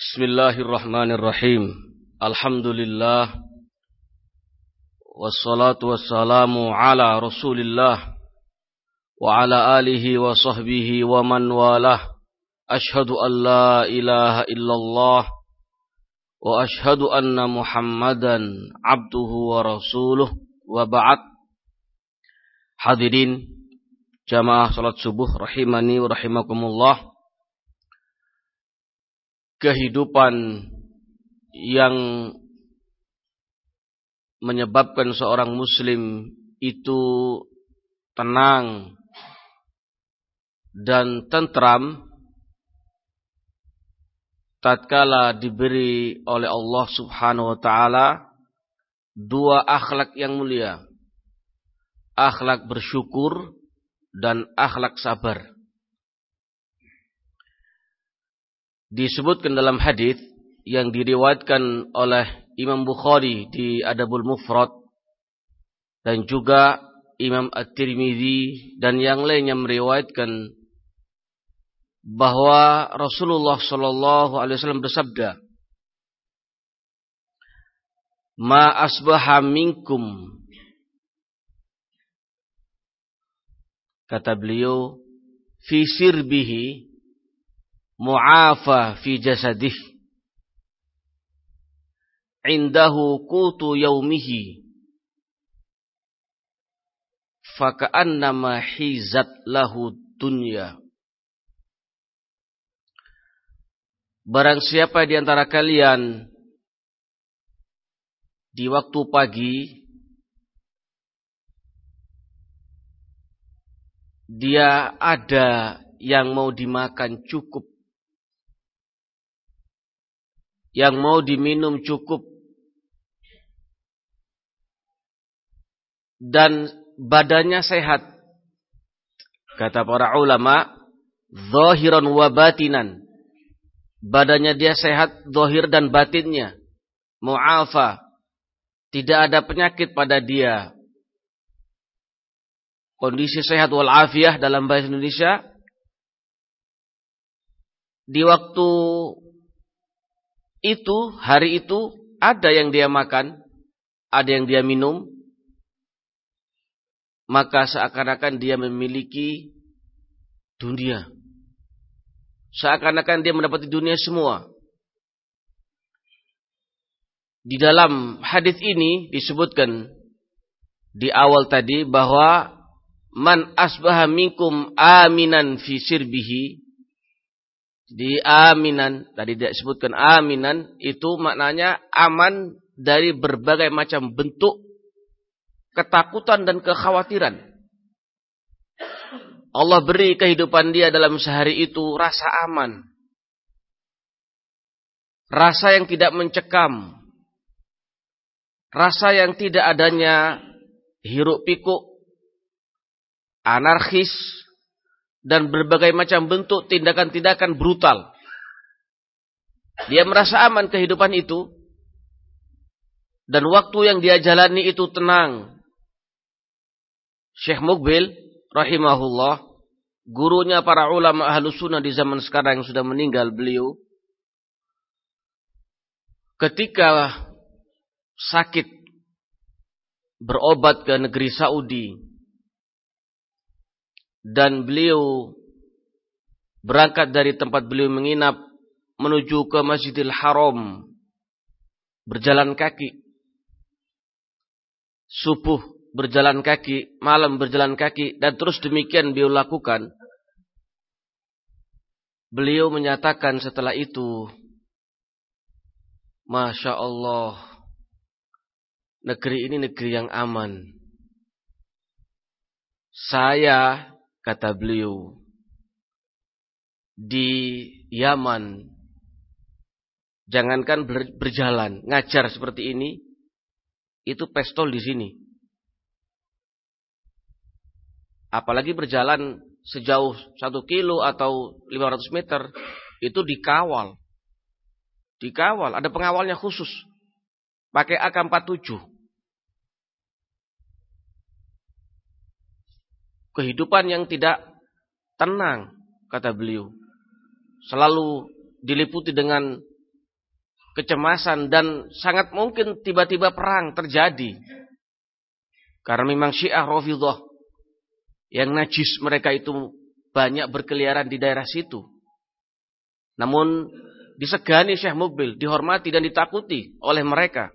Bismillahirrahmanirrahim. Alhamdulillah. Wassalatu wassalamu ala Rasulillah wa ala alihi wa sahbihi wa man walah. Ashhadu an la ilaha illallah wa ashhadu anna Muhammadan abduhu wa rasuluh wa ba'd. Hadirin jamaah salat subuh rahimani wa rahimakumullah. Kehidupan yang menyebabkan seorang muslim itu tenang dan tentram tatkala diberi oleh Allah Subhanahu wa taala dua akhlak yang mulia, akhlak bersyukur dan akhlak sabar. Disebutkan dalam hadis yang diriwayatkan oleh Imam Bukhari di Adabul Mufrad dan juga Imam At-Tirmidzi dan yang lainnya meriwayatkan bahwa Rasulullah sallallahu alaihi wasallam bersabda, "Ma asbaha minkum," kata beliau, "fi sirbihi mu'afa fi jasadih indahu qutu yaumihi faka'annama hizat lahu dunya." Barang siapa di antara kalian di waktu pagi dia ada yang mau dimakan cukup, yang mau diminum cukup, dan badannya sehat, kata para ulama, zahiran wa batinan, badannya dia sehat zahir dan batinnya, mu'afa, tidak ada penyakit pada dia, kondisi sehat wal afiyah dalam bahasa Indonesia. Di waktu itu, hari itu, ada yang dia makan, ada yang dia minum, maka seakan-akan dia memiliki dunia. Seakan-akan dia mendapati dunia semua. Di dalam hadis ini disebutkan di awal tadi bahwa man asbaha minkum aminan fi sirbihi. Di aminan, tadi disebutkan aminan, itu maknanya aman dari berbagai macam bentuk ketakutan dan kekhawatiran. Allah beri kehidupan dia dalam sehari itu rasa aman. Rasa yang tidak mencekam. Rasa yang tidak adanya hiruk pikuk, anarkis, dan berbagai macam bentuk tindakan-tindakan brutal. Dia merasa aman kehidupan itu. Dan waktu yang dia jalani itu tenang. Syekh Muqbil rahimahullah, gurunya para ulama Ahlus Sunnah di zaman sekarang yang sudah meninggal, beliau ketika sakit berobat ke negeri Saudi, dan beliau berangkat dari tempat beliau menginap menuju ke Masjidil Haram berjalan kaki. Subuh berjalan kaki, malam berjalan kaki, dan terus demikian beliau lakukan. Beliau menyatakan setelah itu, Masya Allah, negeri ini negeri yang aman. Saya, kata beliau, di Yaman, jangankan berjalan, ngajar seperti ini, itu pistol di sini. Apalagi berjalan sejauh 1 kilo atau 500 meter, itu dikawal. Dikawal, ada pengawalnya khusus. Pakai AK-47. Kehidupan yang tidak tenang, kata beliau. Selalu diliputi dengan kecemasan, dan sangat mungkin tiba-tiba perang terjadi. Karena memang Syiah Rafidhah yang najis mereka itu banyak berkeliaran di daerah situ. Namun disegani Syekh Mukbil, dihormati dan ditakuti oleh mereka.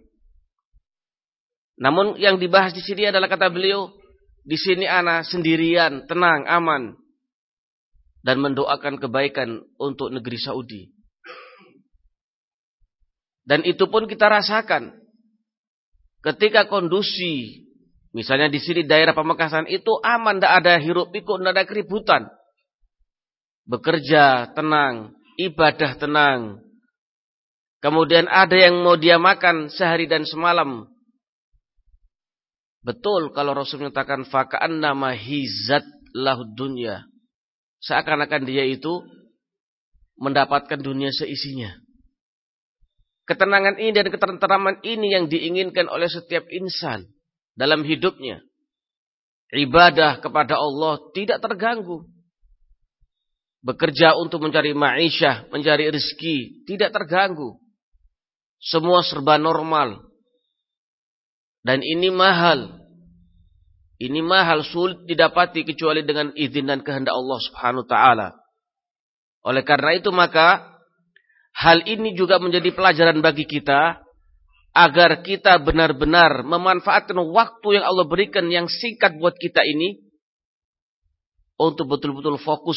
Namun yang dibahas di sini adalah, kata beliau, di sini ana sendirian, tenang, aman, dan mendoakan kebaikan untuk negeri Saudi. Dan itu pun kita rasakan ketika kondusi, misalnya di sini daerah Pamekasan itu aman, tidak ada hiruk pikuk, tidak ada keributan. Bekerja tenang, ibadah tenang. Kemudian ada yang mau dia makan sehari dan semalam. Betul kalau Rasul menyatakan faka'annama hizat lahud dunya. Seakan-akan dia itu mendapatkan dunia seisinya. Ketenangan ini dan ketenteraman ini yang diinginkan oleh setiap insan dalam hidupnya. Ibadah kepada Allah tidak terganggu. Bekerja untuk mencari ma'isyah, mencari rezeki, tidak terganggu. Semua serba normal. Dan ini mahal. Ini mahal, sulit didapati kecuali dengan izin dan kehendak Allah Subhanahu wa ta'ala. Oleh karena itu maka hal ini juga menjadi pelajaran bagi kita agar kita benar-benar memanfaatkan waktu yang Allah berikan yang singkat buat kita ini untuk betul-betul fokus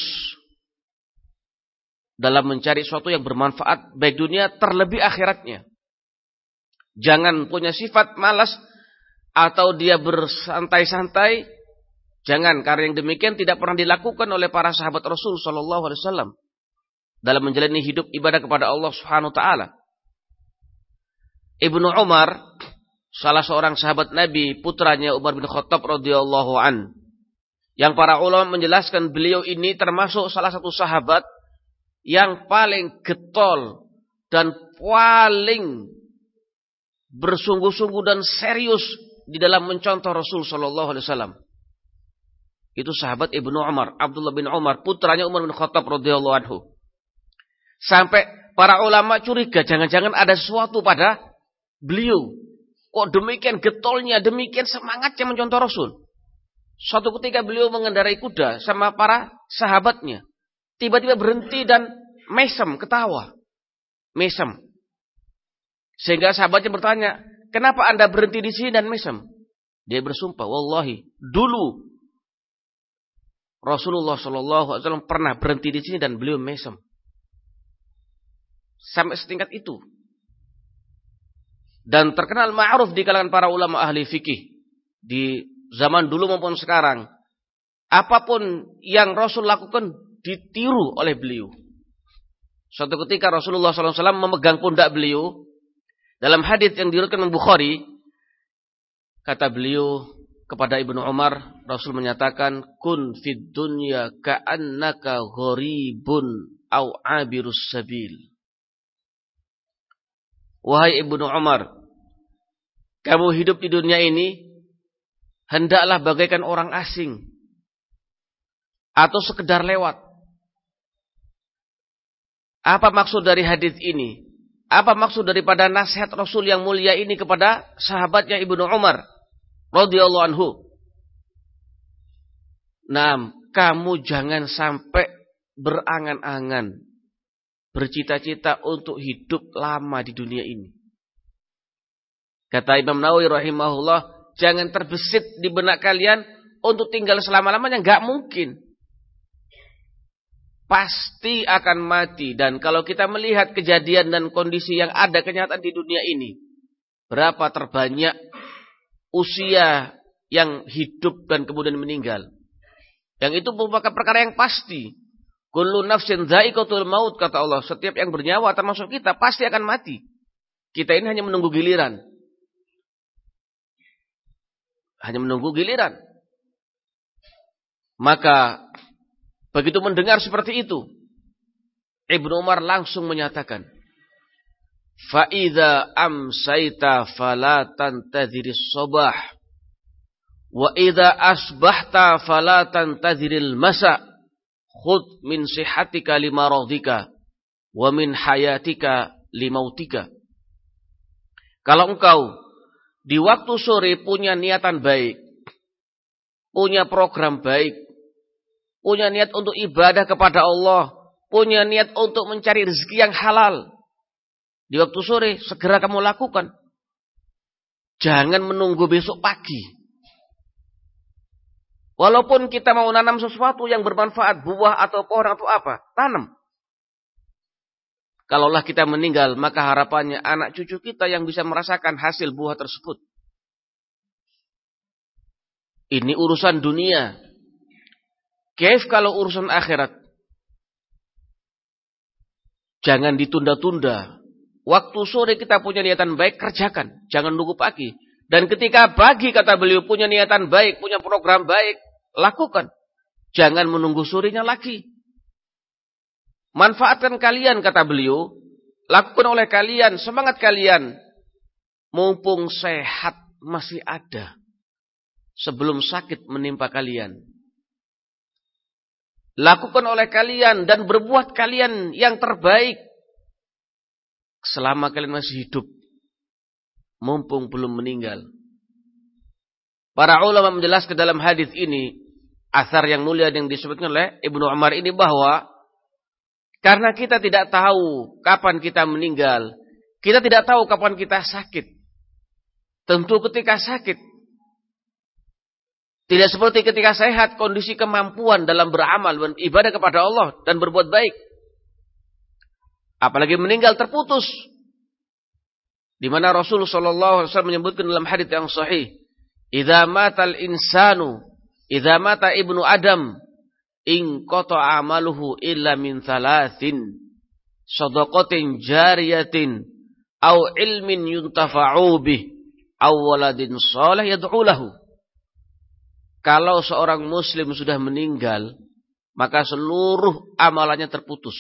dalam mencari sesuatu yang bermanfaat baik dunia terlebih akhiratnya. Jangan punya sifat malas atau dia bersantai-santai. Jangan, karena yang demikian tidak pernah dilakukan oleh para sahabat Rasul sallallahu alaihi wasallam dalam menjalani hidup ibadah kepada Allah Subhanahu wa taala. Ibnu Umar, salah seorang sahabat Nabi, putranya Umar bin Khattab radhiyallahu an, yang para ulama menjelaskan beliau ini termasuk salah satu sahabat yang paling getol dan paling bersungguh-sungguh dan serius di dalam mencontoh Rasul sallallahu alaihi wasallam. Itu sahabat Ibnu Umar, Abdullah bin Umar, putranya Umar bin Khattab radhiyallahu anhu. Sampai para ulama curiga jangan-jangan ada sesuatu pada beliau. Kok demikian getolnya, demikian semangatnya mencontoh Rasul. Suatu ketika beliau mengendarai kuda sama para sahabatnya. Tiba-tiba berhenti dan mesem, ketawa. Mesem. Sehingga sahabatnya bertanya, kenapa Anda berhenti di sini dan mesem? Dia bersumpah, wallahi, dulu Rasulullah SAW pernah berhenti di sini dan beliau mesem. Sampai setingkat itu. Dan terkenal ma'ruf di kalangan para ulama ahli fikih. Di zaman dulu maupun sekarang. Apapun yang Rasul lakukan ditiru oleh beliau. Suatu ketika Rasulullah SAW memegang pundak beliau. Dalam hadits yang diriwayatkan Bukhari, kata beliau kepada Ibnu Umar, Rasul menyatakan, kun fid dunya ka'annaka gharibun au abirus sabil. Wahai Ibnu Umar, kamu hidup di dunia ini hendaklah bagaikan orang asing atau sekedar lewat. Apa maksud dari hadits ini? Apa maksud daripada nasihat Rasul yang mulia ini kepada sahabatnya Ibnu Umar radhiyallahu anhu? Nah, kamu jangan sampai berangan-angan, bercita-cita untuk hidup lama di dunia ini. Kata Imam Nawawi rahimahullah, jangan terbesit di benak kalian untuk tinggal selama-lamanya, enggak mungkin. Pasti akan mati. Dan kalau kita melihat kejadian dan kondisi yang ada kenyataan di dunia ini, berapa terbanyak usia yang hidup dan kemudian meninggal. Yang itu merupakan perkara yang pasti. Kullu nafsin dha'iqatul maut, kata Allah. Setiap yang bernyawa termasuk kita pasti akan mati. Kita ini hanya menunggu giliran. Hanya menunggu giliran. Maka begitu mendengar seperti itu, Ibnu Umar langsung menyatakan, fa idza amsayta fala tantadhiris sabah wa idza asbahta fala tantadhiril masa khudh min sihatika limaradika wa min hayatika limautika. Kalau engkau di waktu sore punya niatan baik, punya program baik, punya niat untuk ibadah kepada Allah, punya niat untuk mencari rezeki yang halal, di waktu sore segera kamu lakukan. Jangan menunggu besok pagi. Walaupun kita mau nanam sesuatu yang bermanfaat, buah atau pohon atau apa, tanam. Kalaulah kita meninggal, maka harapannya anak cucu kita yang bisa merasakan hasil buah tersebut. Ini urusan dunia. Kaif kalau urusan akhirat? Jangan ditunda-tunda. Waktu sore kita punya niatan baik, kerjakan. Jangan nunggu pagi. Dan ketika pagi kata beliau punya niatan baik, punya program baik, lakukan. Jangan menunggu sorenya lagi. Manfaatkan kalian kata beliau, lakukan oleh kalian, semangat kalian. Mumpung sehat masih ada. Sebelum sakit menimpa kalian. Lakukan oleh kalian dan berbuat kalian yang terbaik. Selama kalian masih hidup. Mumpung belum meninggal. Para ulama menjelaskan dalam hadis ini, asar yang mulia yang disebutkan oleh Ibnu Umar ini bahwa karena kita tidak tahu kapan kita meninggal, kita tidak tahu kapan kita sakit. Tentu ketika sakit, tidak seperti ketika sehat, kondisi kemampuan dalam beramal, beribadah kepada Allah dan berbuat baik. Apalagi meninggal terputus. Di mana Rasulullah SAW menyebutkan dalam hadits yang sahih, "Idza matal insanu, idza mata ibnu Adam, in qata'a amaluhu illa min thalathin, shadaqatin jariyatin, aw ilmin yuntafa'u bih, aw waladin shalih yad'u lahu." Kalau seorang muslim sudah meninggal, maka seluruh amalannya terputus.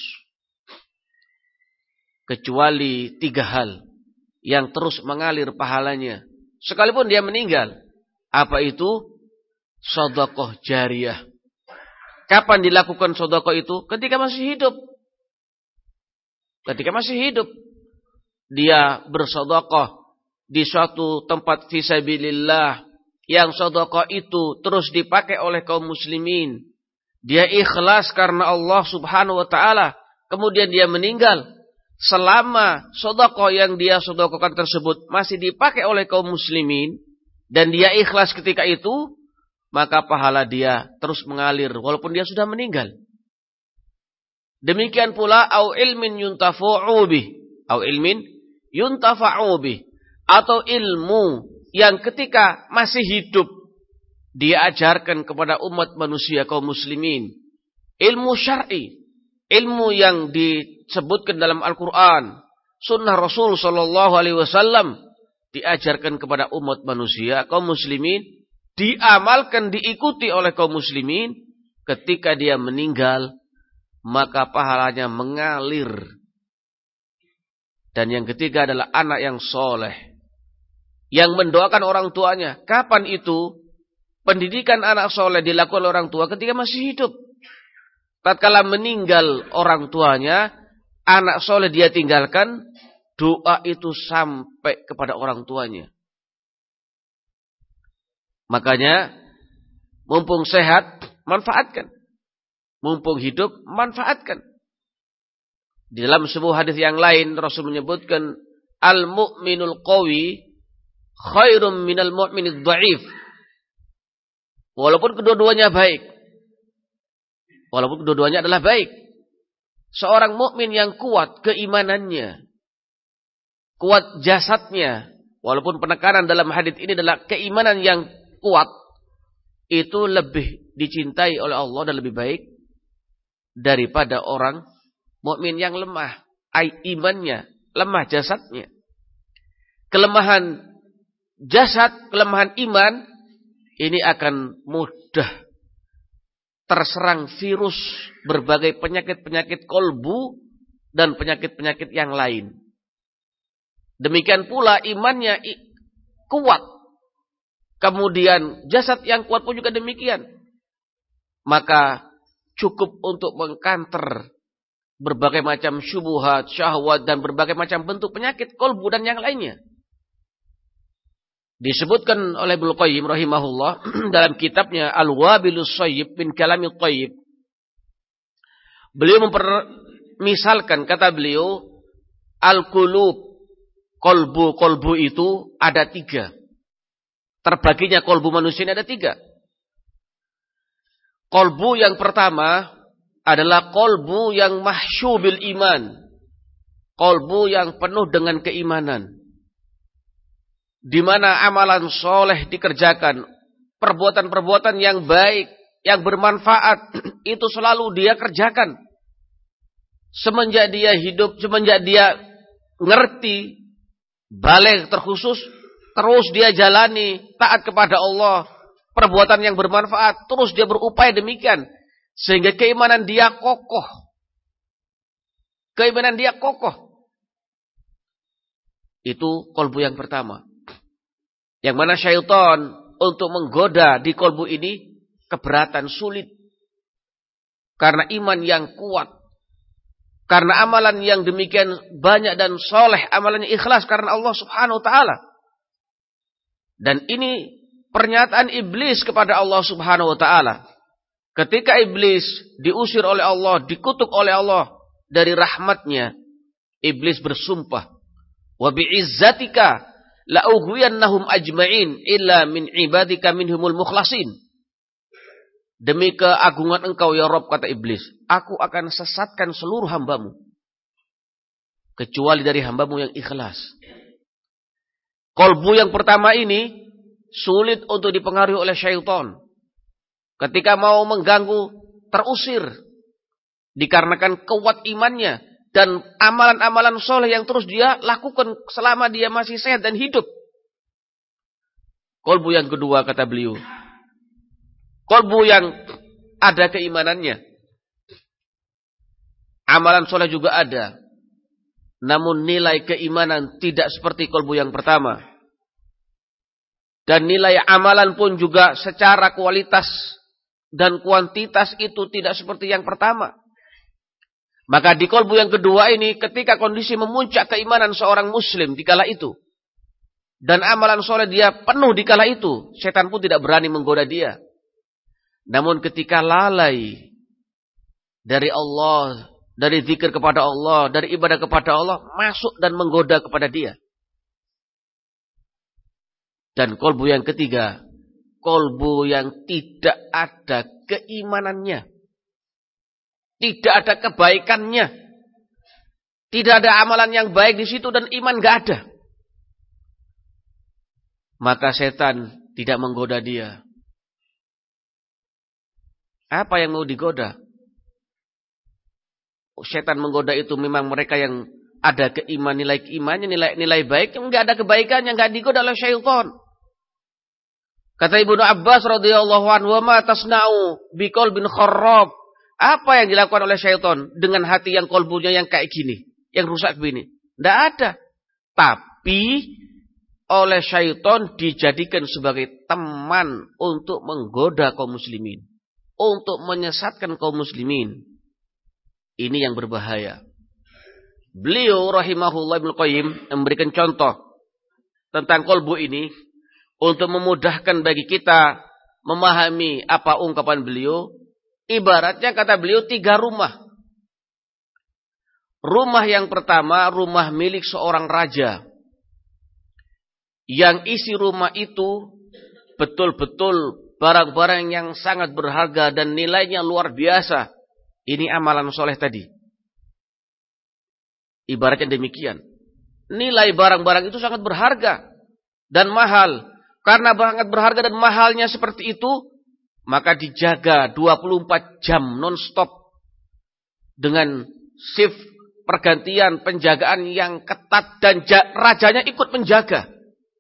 Kecuali 3 hal yang terus mengalir pahalanya. Sekalipun dia meninggal. Apa itu? Sedekah jariyah. Kapan dilakukan sedekah itu? Ketika masih hidup. Ketika masih hidup. Dia bersedekah di suatu tempat fisabilillah. Yang sedekah itu terus dipakai oleh kaum muslimin. Dia ikhlas karena Allah subhanahu wa ta'ala. Kemudian dia meninggal. Selama sedekah yang dia sedekahkan tersebut masih dipakai oleh kaum muslimin. Dan dia ikhlas ketika itu. Maka pahala dia terus mengalir walaupun dia sudah meninggal. Demikian pula au ilmin yuntafa'u bih, au ilmin yuntafa'u bih, atau ilmu yang ketika masih hidup dia ajarkan kepada umat manusia kaum muslimin. Ilmu syar'i, ilmu yang disebutkan dalam Al-Qur'an, sunnah Rasul sallallahu alaihi wasallam diajarkan kepada umat manusia kaum muslimin. Diamalkan, diikuti oleh kaum muslimin. Ketika dia meninggal, maka pahalanya mengalir. Dan yang ketiga adalah anak yang soleh, yang mendoakan orang tuanya. Kapan itu? Pendidikan anak soleh dilakukan oleh orang tua ketika masih hidup. Tatkala meninggal orang tuanya, anak soleh dia tinggalkan, doa itu sampai kepada orang tuanya. Makanya, mumpung sehat, manfaatkan. Mumpung hidup, manfaatkan. Di dalam sebuah hadis yang lain, Rasul menyebutkan, Al-mu'minul qawi khairum minal mu'minid dha'if. Walaupun kedua-duanya baik. Walaupun kedua-duanya adalah baik. Seorang mukmin yang kuat keimanannya, kuat jasadnya, walaupun penekanan dalam hadis ini adalah keimanan yang kuat, itu lebih dicintai oleh Allah dan lebih baik daripada orang mukmin yang lemah, imannya, lemah jasadnya. Kelemahan jasad, kelemahan iman, ini akan mudah terserang virus berbagai penyakit-penyakit kolbu dan penyakit-penyakit yang lain. Demikian pula imannya kuat. Kemudian jasad yang kuat pun juga demikian. Maka cukup untuk mengkanter berbagai macam syubhat, syahwat dan berbagai macam bentuk penyakit kolbu dan yang lainnya. Disebutkan oleh Ibnu Qayyim rahimahullah dalam kitabnya Al-Wabilus Shayyib min Kalamil Qayyib. Beliau misalkan, kata beliau, al-qulub, kolbu itu ada 3. Terbaginya kolbu manusia ini ada 3. Kolbu yang pertama adalah kolbu yang mahsyubil iman. Kolbu yang penuh dengan keimanan. Di mana amalan soleh dikerjakan. Perbuatan-perbuatan yang baik, yang bermanfaat, itu selalu dia kerjakan. Semenjak dia hidup, semenjak dia ngerti, balik terkhusus, terus dia jalani, taat kepada Allah. Perbuatan yang bermanfaat, terus dia berupaya demikian. Sehingga keimanan dia kokoh. Keimanan dia kokoh. Itu kolbu yang pertama. Yang mana syaitan untuk menggoda di kolbu ini keberatan, sulit. Karena iman yang kuat. Karena amalan yang demikian banyak dan soleh. Amalannya ikhlas karena Allah subhanahu wa ta'ala. Dan ini pernyataan iblis kepada Allah subhanahu wa ta'ala. Ketika iblis diusir oleh Allah, dikutuk oleh Allah dari rahmatnya. Iblis bersumpah. Wa bi'izzatika la'ughwiyannahum ajma'in illa min ibadika minhumul mukhlasin. Demi keagungan engkau ya Rabb, kata iblis, aku akan sesatkan seluruh hambamu. Kecuali dari hambamu yang ikhlas. Kolbu yang pertama ini sulit untuk dipengaruhi oleh syaitan. Ketika mau mengganggu, terusir. Dikarenakan kuat imannya. Dan amalan-amalan soleh yang terus dia lakukan selama dia masih sehat dan hidup. Kolbu yang kedua, kata beliau. Kolbu yang ada keimanannya. Amalan soleh juga ada. Namun nilai keimanan tidak seperti kolbu yang pertama. Dan nilai amalan pun juga secara kualitas dan kuantitas itu tidak seperti yang pertama. Maka di kolbu yang kedua ini, ketika kondisi memuncak keimanan seorang muslim di kala itu, dan amalan soleh dia penuh di kala itu, setan pun tidak berani menggoda dia. Namun ketika lalai dari Allah, dari zikir kepada Allah, dari ibadah kepada Allah, masuk dan menggoda kepada dia. Dan kolbu yang ketiga, kolbu yang tidak ada keimanannya. Tidak ada kebaikannya. Tidak ada amalan yang baik di situ dan iman gak ada. Maka setan tidak menggoda dia. Apa yang mau digoda? Setan menggoda itu memang mereka yang ada nilai keimannya, nilai baik, yang gak ada kebaikannya, gak digoda oleh syaitan. Kata Ibnu Abbas radhiyallahu anhu, "Ma tasna'u biqalbin kharrab?" Apa yang dilakukan oleh syaitan dengan hati yang kolbunya yang kayak gini, yang rusak begini? Tidak ada. Tapi oleh syaitan dijadikan sebagai teman untuk menggoda kaum muslimin, untuk menyesatkan kaum muslimin. Ini yang berbahaya. Beliau rahimahullah Ibnu Qayyim memberikan contoh tentang kolbu ini untuk memudahkan bagi kita memahami apa ungkapan beliau. Ibaratnya kata beliau 3 rumah. Rumah yang pertama, rumah milik seorang raja. Yang isi rumah itu betul-betul barang-barang yang sangat berharga dan nilainya luar biasa. Ini amalan soleh tadi. Ibaratnya demikian. Nilai barang-barang itu sangat berharga dan mahal. Karena sangat berharga dan mahalnya seperti itu, maka dijaga 24 jam non-stop. Dengan shift pergantian penjagaan yang ketat dan rajanya ikut menjaga.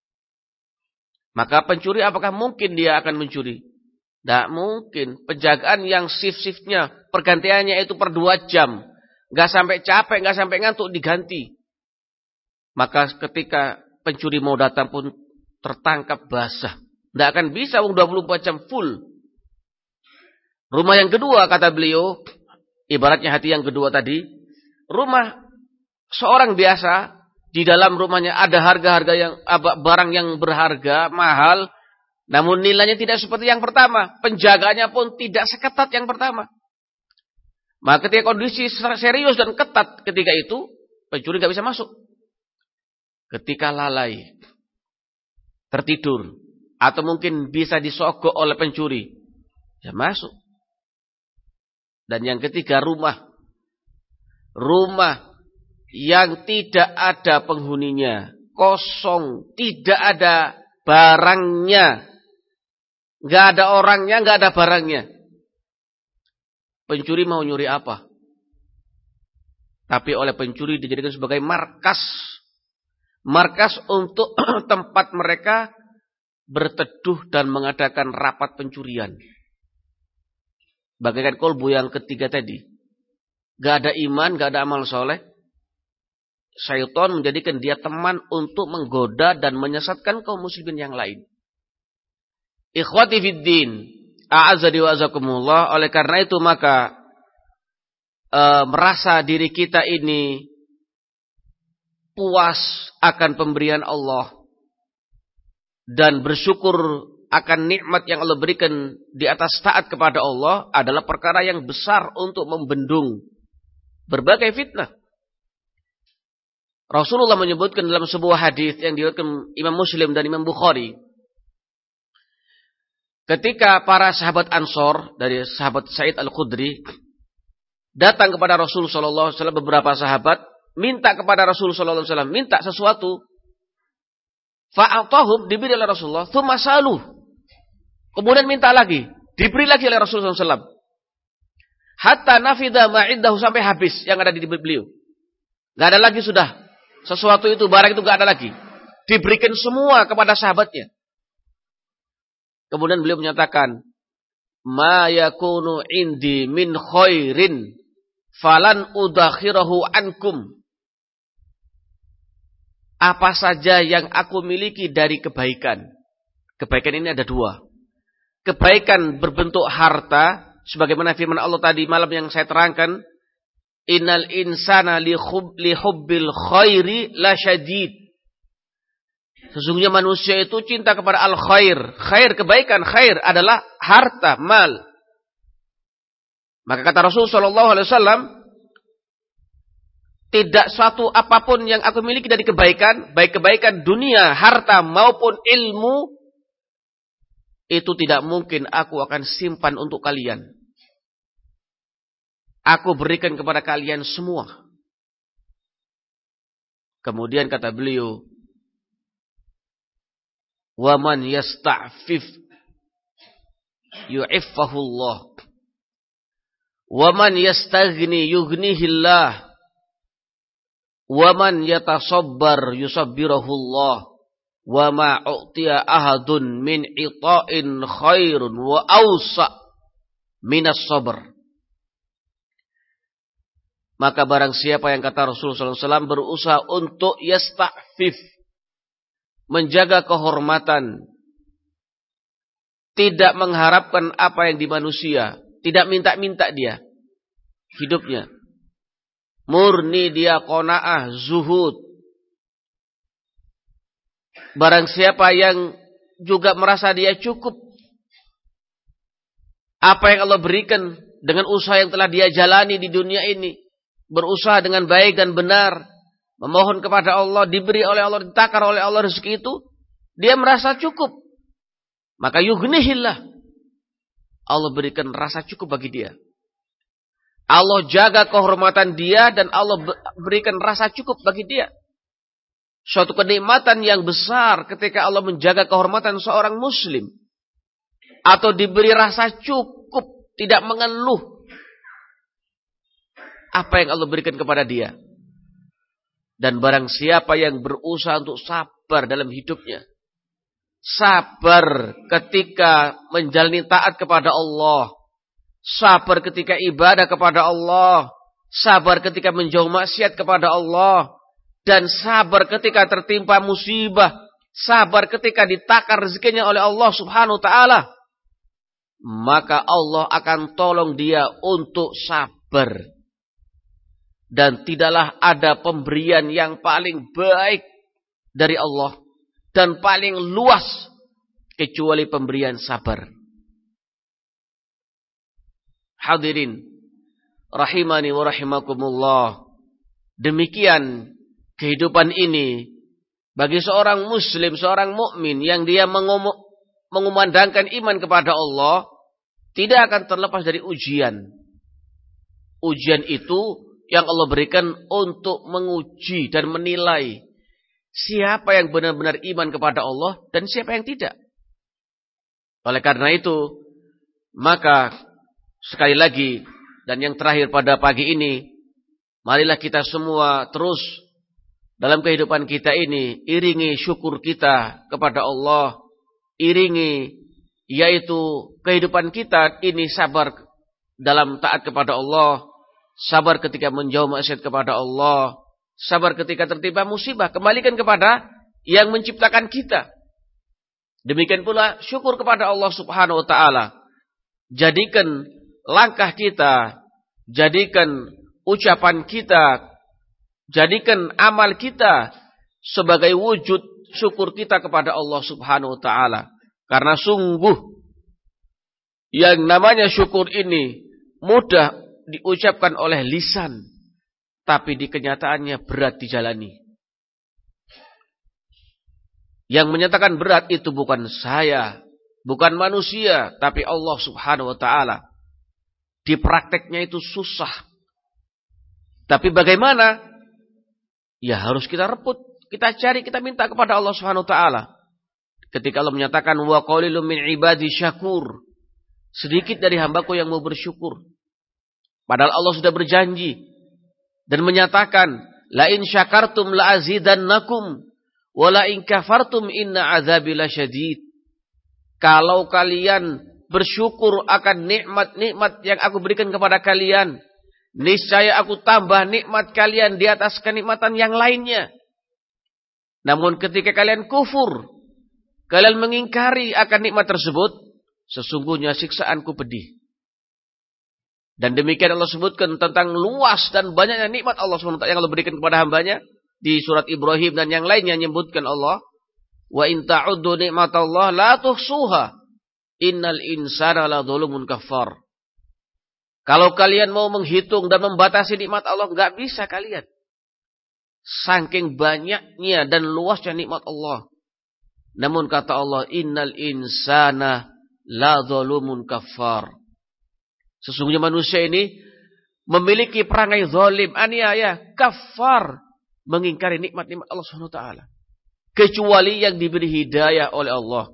Maka pencuri apakah mungkin dia akan mencuri? Tidak mungkin. Penjagaan yang shift-shiftnya, pergantiannya itu per 2 jam. Nggak sampai capek, nggak sampai ngantuk diganti. Maka ketika pencuri mau datang pun tertangkap basah. Tidak akan bisa 24 jam full. Rumah yang kedua, kata beliau, ibaratnya hati yang kedua tadi, rumah seorang biasa Di dalam rumahnya ada harga-harga yang barang yang berharga, mahal, namun nilainya tidak seperti yang pertama. Penjaganya pun tidak seketat yang pertama. Maka ketika kondisi serius dan ketat ketika itu, pencuri nggak bisa masuk. Ketika lalai, tertidur, atau mungkin bisa disogok oleh pencuri, ya masuk. Dan yang ketiga, rumah yang tidak ada penghuninya, kosong, tidak ada barangnya, nggak ada orangnya, nggak ada barangnya. Pencuri mau nyuri apa? Tapi oleh pencuri dijadikan sebagai markas untuk tempat mereka berteduh dan mengadakan rapat pencurian. Bagaikan kolbu yang ketiga tadi, nggak ada iman, nggak ada amal soleh. Syaitan menjadikan dia teman untuk menggoda dan menyesatkan kaum muslimin yang lain. Ikhwati fiddin, a'azzani wa azakumullah. Oleh karena itu maka merasa diri kita ini puas akan pemberian Allah dan bersyukur akan nikmat yang Allah berikan di atas taat kepada Allah adalah perkara yang besar untuk membendung berbagai fitnah. Rasulullah menyebutkan dalam sebuah hadis yang diriwayatkan Imam Muslim dan Imam Bukhari, ketika para sahabat Ansor dari sahabat Sa'id Al-Khudri datang kepada Rasul sallallahu alaihi wasallam, beberapa sahabat minta kepada Rasul sallallahu alaihi wasallam, minta sesuatu. Fa'atahum, diberi oleh Rasulullah, tsumma saluh. Kemudian minta lagi, diberi lagi oleh Rasul sallallahu alaihi wasallam. Hatta nafida ma'indahu, sampai habis yang ada di beliau. Enggak ada lagi sudah. Sesuatu itu, barang itu enggak ada lagi. Diberikan semua kepada sahabatnya. Kemudian beliau menyatakan, ma yakunu indi min khairin falan udakhirahu ankum. Apa saja yang aku miliki dari kebaikan. Kebaikan ini ada dua. Kebaikan berbentuk harta, sebagaimana firman Allah tadi malam yang saya terangkan, innal insana li hubbil khairi la syadid. Sesungguhnya manusia itu cinta kepada al-khair. Khair, kebaikan, khair adalah harta, mal. Maka kata Rasul SAW, tidak suatu apapun yang aku miliki dari kebaikan, baik kebaikan dunia, harta maupun ilmu, itu tidak mungkin aku akan simpan untuk kalian. Aku berikan kepada kalian semua. Kemudian kata beliau, waman yasta'fif yu'iffahullah. Waman yastaghni yughnihillah. Waman yatasabbar yusabbirahullah. Wama u'tiya ahadun min ita'in khairun wa awsa' minas sabr. Maka barang siapa yang kata Rasulullah SAW berusaha untuk yasta'fif, menjaga kehormatan, tidak mengharapkan apa yang di manusia, tidak minta-minta dia hidupnya, murni dia qanaah, zuhud. Barang siapa yang juga merasa dia cukup apa yang Allah berikan dengan usaha yang telah dia jalani di dunia ini, berusaha dengan baik dan benar, memohon kepada Allah, diberi oleh Allah, ditakar oleh Allah rezeki itu, dia merasa cukup. Maka yughnihillah, Allah berikan rasa cukup bagi dia. Allah jaga kehormatan dia dan Allah berikan rasa cukup bagi dia. Suatu kenikmatan yang besar ketika Allah menjaga kehormatan seorang muslim. Atau diberi rasa cukup, tidak mengeluh apa yang Allah berikan kepada dia. Dan barang siapa yang berusaha untuk sabar dalam hidupnya, sabar ketika menjalani taat kepada Allah, sabar ketika ibadah kepada Allah, sabar ketika menjauh maksiat kepada Allah, dan sabar ketika tertimpa musibah, sabar ketika ditakar rezekinya oleh Allah Subhanahu wa taala, maka Allah akan tolong dia untuk sabar. Dan tidaklah ada pemberian yang paling baik dari Allah dan paling luas kecuali pemberian sabar. Hadirin rahimani wa rahimakumullah. Demikian kehidupan ini bagi seorang muslim, seorang mukmin yang dia mengumandangkan iman kepada Allah, tidak akan terlepas dari ujian. Ujian itu yang Allah berikan untuk menguji dan menilai siapa yang benar-benar iman kepada Allah dan siapa yang tidak. Oleh karena itu, maka sekali lagi dan yang terakhir pada pagi ini, marilah kita semua terus dalam kehidupan kita ini iringi syukur kita kepada Allah, iringi yaitu kehidupan kita ini sabar dalam taat kepada Allah, sabar ketika menjauh maksiat kepada Allah, sabar ketika tertimpa musibah, kembalikan kepada yang menciptakan kita. Demikian pula syukur kepada Allah Subhanahu wa taala. Jadikan langkah kita, jadikan ucapan kita, jadikan amal kita sebagai wujud syukur kita kepada Allah Subhanahu wa taala. Karena sungguh yang namanya syukur ini mudah diucapkan oleh lisan, tapi di kenyataannya berat dijalani. Yang menyatakan berat itu bukan saya, bukan manusia, tapi Allah Subhanahu wa taala. Di prakteknya itu susah. Tapi bagaimana? Ya harus kita rebut, kita cari, kita minta kepada Allah Subhanahu wa taala. Ketika Allah menyatakan wa qalilum min ibadi syakur, sedikit dari hambaku yang mau bersyukur. Padahal Allah sudah berjanji dan menyatakan la in syakartum la azidannakum wa la in kafartum inna azabi lasyadid. Kalau kalian bersyukur akan nikmat-nikmat yang aku berikan kepada kalian, niscaya aku tambah nikmat kalian di atas kenikmatan yang lainnya. Namun ketika kalian kufur, kalian mengingkari akan nikmat tersebut, sesungguhnya siksaanku pedih. Dan demikian Allah sebutkan tentang luas dan banyaknya nikmat Allah SWT yang Allah berikan kepada hambanya. Di surat Ibrahim dan yang lainnya menyebutkan Allah, wa in ta'uddu ni'matallah la tuhsuha innal insana la dzalumun kafar. Kalau kalian mau menghitung dan membatasi nikmat Allah, enggak bisa kalian. Saking banyaknya dan luasnya nikmat Allah. Namun kata Allah, innal insana la dzalumun kafar. Sesungguhnya manusia ini memiliki perangai zalim, aniaya, kafar, mengingkari nikmat-nikmat Allah Subhanahu wa taala. Kecuali yang diberi hidayah oleh Allah.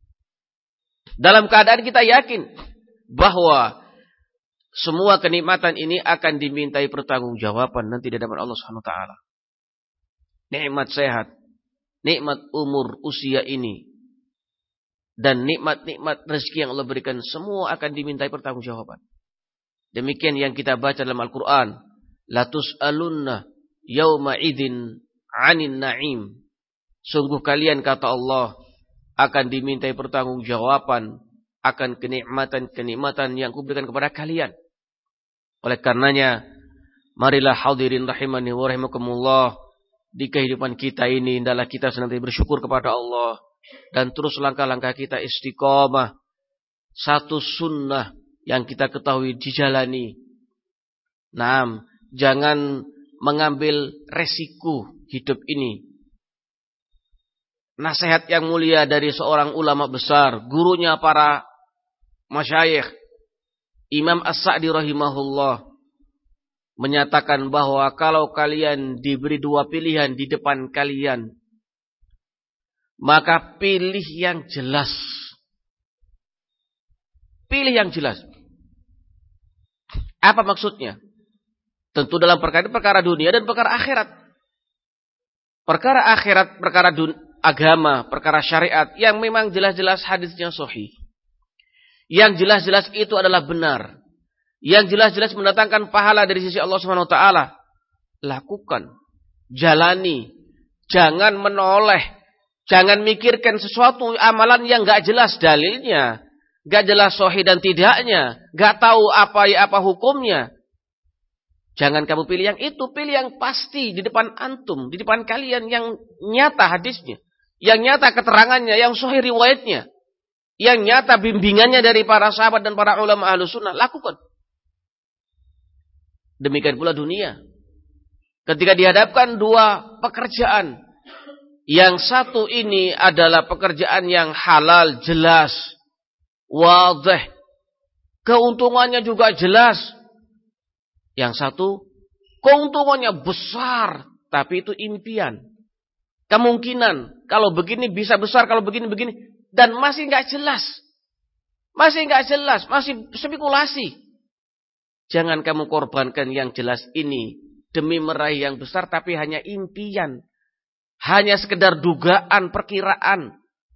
Dalam keadaan kita yakin bahwa semua kenikmatan ini akan dimintai pertanggungjawaban nanti di hadapan Allah Subhanahu wa taala. Nikmat sehat, nikmat umur usia ini, dan nikmat-nikmat rezeki yang Allah berikan semua akan dimintai pertanggungjawaban. Demikian yang kita baca dalam Al-Qur'an, la tus'alunna yauma idzin 'anin na'im. Sungguh kalian kata Allah akan dimintai pertanggungjawaban akan kenikmatan-kenikmatan yang kuberikan kepada kalian. Oleh karenanya, marilah hadirin rahimani wa rahimakumullah, di kehidupan kita ini hendaklah kita senantiasa bersyukur kepada Allah dan terus langkah-langkah kita istiqomah. Satu sunnah yang kita ketahui dijalani. Naam, jangan mengambil resiko hidup ini. Nasihat yang mulia dari seorang ulama besar, gurunya para masyayikh, Imam As-Sa'di rahimahullah, menyatakan bahwa kalau kalian diberi dua pilihan di depan kalian, maka pilih yang jelas. Pilih yang jelas. Apa maksudnya? Tentu dalam perkara dunia dan perkara akhirat. Perkara akhirat, perkara agama, perkara syariat yang memang jelas-jelas hadisnya sahih. Yang jelas-jelas itu adalah benar. Yang jelas-jelas mendatangkan pahala dari sisi Allah Subhanahu wa taala. Lakukan, jalani, jangan menoleh, jangan mikirkan sesuatu amalan yang enggak jelas dalilnya, enggak jelas sahih dan tidaknya, enggak tahu apa hukumnya. Jangan kamu pilih yang itu, pilih yang pasti di depan antum, di depan kalian, yang nyata hadisnya, yang nyata keterangannya, yang sahih riwayatnya, yang nyata bimbingannya dari para sahabat dan para ulama Ahlus Sunnah. Lakukan. Demikian pula dunia. Ketika dihadapkan dua pekerjaan, yang satu ini adalah pekerjaan yang halal, jelas, wadih, keuntungannya juga jelas. Yang satu, keuntungannya besar, tapi itu impian. Kemungkinan, kalau begini bisa besar, kalau begini-begini. Dan masih nggak jelas. Masih nggak jelas, masih spekulasi. Jangan kamu korbankan yang jelas ini demi meraih yang besar, tapi hanya impian. Hanya sekedar dugaan, perkiraan.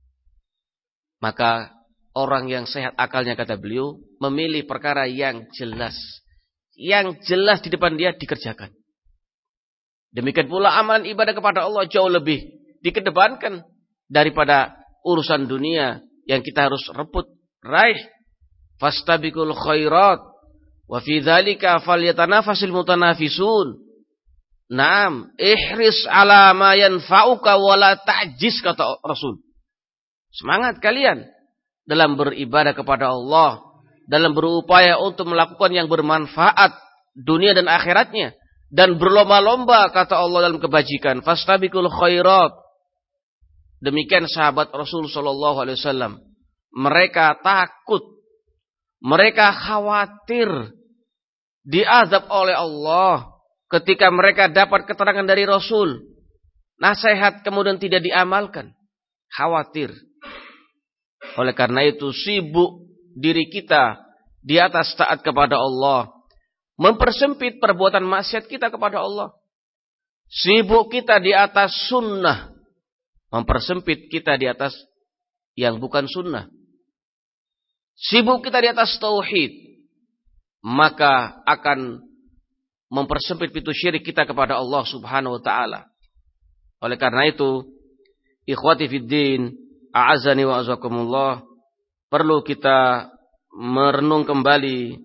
Maka orang yang sehat akalnya, kata beliau, memilih perkara yang jelas. Yang jelas di depan dia dikerjakan. Demikian pula amalan ibadah kepada Allah jauh lebih dikedepankan daripada urusan dunia yang kita harus rebut, raih. Fastabiqul khairat wa fi dzalika falyatanafasil mutanafisun. Naam, ihris ala ma yanfa'uka wa la ta'jiz, kata Rasul. Semangat kalian dalam beribadah kepada Allah, dalam berupaya untuk melakukan yang bermanfaat dunia dan akhiratnya, dan berlomba-lomba, kata Allah, dalam kebajikan. Fastabiqul khairat. Demikian sahabat Rasul sallallahu alaihi wasallam. Mereka takut, mereka khawatir diazab oleh Allah ketika mereka dapat keterangan dari Rasul. Nasihat kemudian tidak diamalkan. Khawatir. Oleh karena itu sibuk diri kita di atas taat kepada Allah. Mempersempit perbuatan maksiat kita kepada Allah. Sibuk kita di atas sunnah. Mempersempit kita di atas yang bukan sunnah. Sibuk kita di atas tauhid. Maka akan mempersempit pintu syirik kita kepada Allah subhanahu wa ta'ala. Oleh karena itu, ikhwati fiddin, a'azani wa azakumullah, perlu kita merenung kembali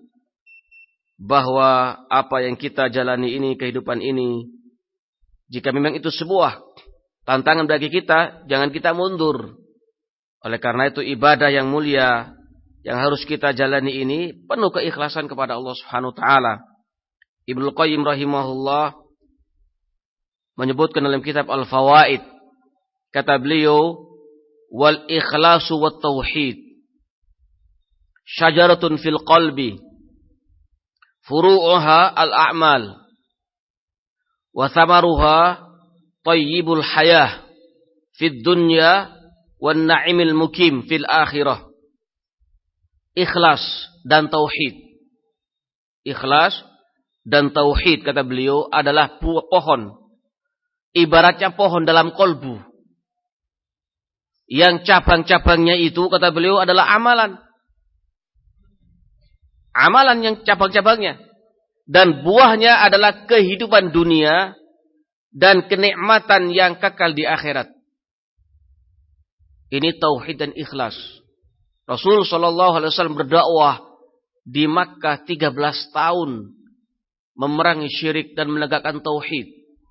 bahwa apa yang kita jalani ini, kehidupan ini, jika memang itu sebuah tantangan bagi kita, jangan kita mundur. Oleh karena itu ibadah yang mulia yang harus kita jalani ini penuh keikhlasan kepada Allah Subhanahu wa taala. Ibnu Qayyim rahimahullah menyebutkan dalam kitab Al-Fawaid, kata beliau, wal ikhlasu wat tauhid syajaratun fil qalbi furu'uha al-a'mal wa thamaruha tayyibul hayah fid dunya wan na'imil mukim fil akhirah. Ikhlas dan tauhid. Ikhlas dan tauhid, kata beliau, adalah pohon. Ibaratnya pohon dalam kolbu. Yang cabang-cabangnya itu, kata beliau, adalah amalan. Amalan yang cabang-cabangnya. Dan buahnya adalah kehidupan dunia dan kenikmatan yang kekal di akhirat. Ini tauhid dan ikhlas. Rasul SAW berdakwah di Makkah 13 tahun. Memerangi syirik dan menegakkan tauhid.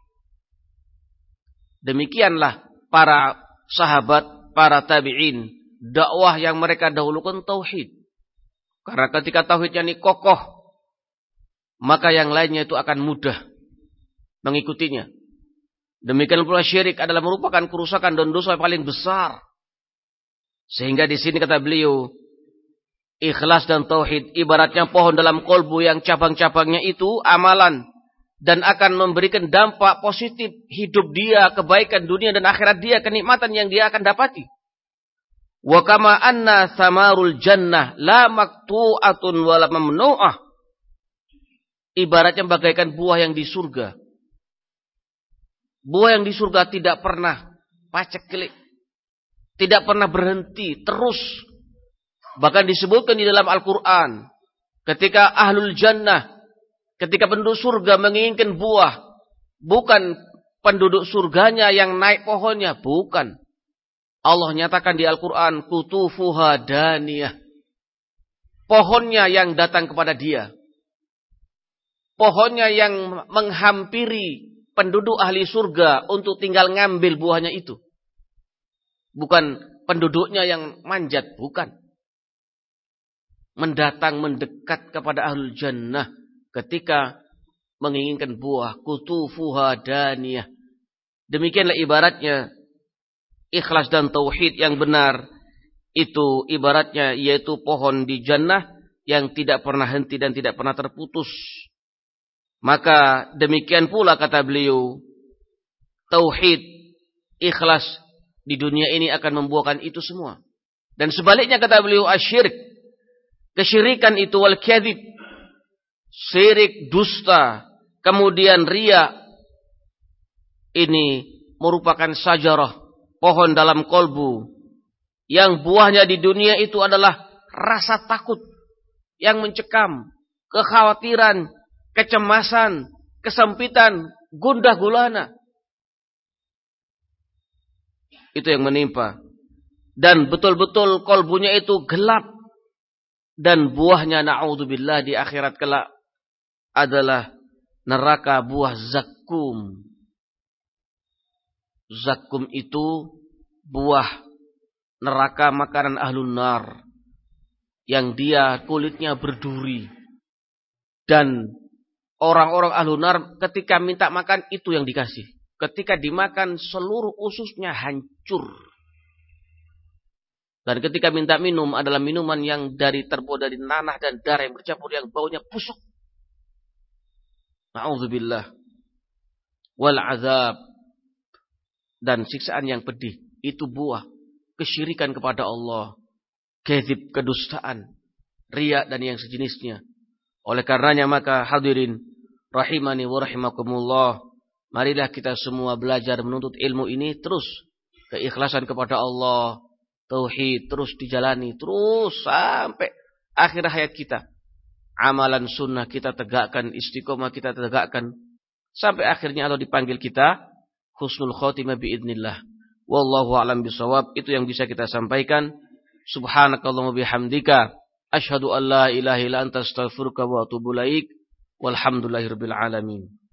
Demikianlah para sahabat, para tabi'in. Dakwah yang mereka dahulukan tauhid. Karena ketika tauhidnya ini kokoh, maka yang lainnya itu akan mudah mengikutinya. Demikian pula syirik adalah merupakan kerusakan dan dosa yang paling besar. Sehingga di sini kata beliau, ikhlas dan tauhid ibaratnya pohon dalam kolbu yang cabang-cabangnya itu amalan dan akan memberikan dampak positif hidup dia, kebaikan dunia dan akhirat dia, kenikmatan yang dia akan dapati. Wa kama anna samarul jannah la maqtu'atun wa la mamnu'ah. Ibaratnya bagaikan buah yang di surga. Buah yang di surga tidak pernah paceklik, tidak pernah berhenti, terus. Bahkan disebutkan di dalam Al-Quran, ketika ahlul jannah, ketika penduduk surga menginginkan buah, bukan penduduk surganya yang naik pohonnya, bukan. Allah nyatakan di Al-Quran, kutufuha daniyah. Pohonnya yang datang kepada dia. pohonnya yang menghampiri penduduk ahli surga untuk tinggal ngambil buahnya itu. Bukan penduduknya yang manjat, bukan. Mendatang, mendekat kepada ahlul jannah ketika menginginkan buah. Kutufuha daniyah. Demikianlah ibaratnya ikhlas dan tauhid yang benar. Itu ibaratnya yaitu pohon di jannah yang tidak pernah henti dan tidak pernah terputus. Maka demikian pula kata beliau, tauhid, ikhlas di dunia ini akan membuahkan itu semua. Dan sebaliknya kata beliau, asyirik, kesyirikan itu wal kadhib, syirik, dusta, kemudian riya, ini merupakan sajarah, pohon dalam kolbu, yang buahnya di dunia itu adalah rasa takut yang mencekam, kekhawatiran, kecemasan, kesempitan, gundah gulana. Itu yang menimpa. Dan betul-betul kolbunya itu gelap. Dan buahnya na'udzubillah di akhirat kelak adalah neraka buah zakkum. Zakkum itu buah neraka makanan ahlun nar. Yang dia kulitnya berduri. Dan orang-orang ahlun nar ketika minta makan itu yang dikasih. Ketika dimakan seluruh ususnya hancur. Dan ketika minta minum adalah minuman yang terbuat dari nanah dan darah yang bercampur yang baunya busuk. Na'udzubillah. Wal azab. Dan siksaan yang pedih. Itu buah kesyirikan kepada Allah. Kadzib, kedustaan. Riya dan yang sejenisnya. Oleh karenanya maka hadirin rahimani wa rahimakumullah. Marilah kita semua belajar menuntut ilmu ini terus. Keikhlasan kepada Allah. Tauhid terus dijalani. Terus sampai akhir hayat kita. Amalan sunnah kita tegakkan. Istiqomah kita tegakkan. Sampai akhirnya Allah dipanggil kita. Husnul khotimah biidnillah. Wallahu a'lam bisawab. Itu yang bisa kita sampaikan. Subhanakallahumma bihamdika. Asyhadu an la ilaha illa anta astaghfiruka wa atubu ilaik. Walhamdulillahirabbil alamin.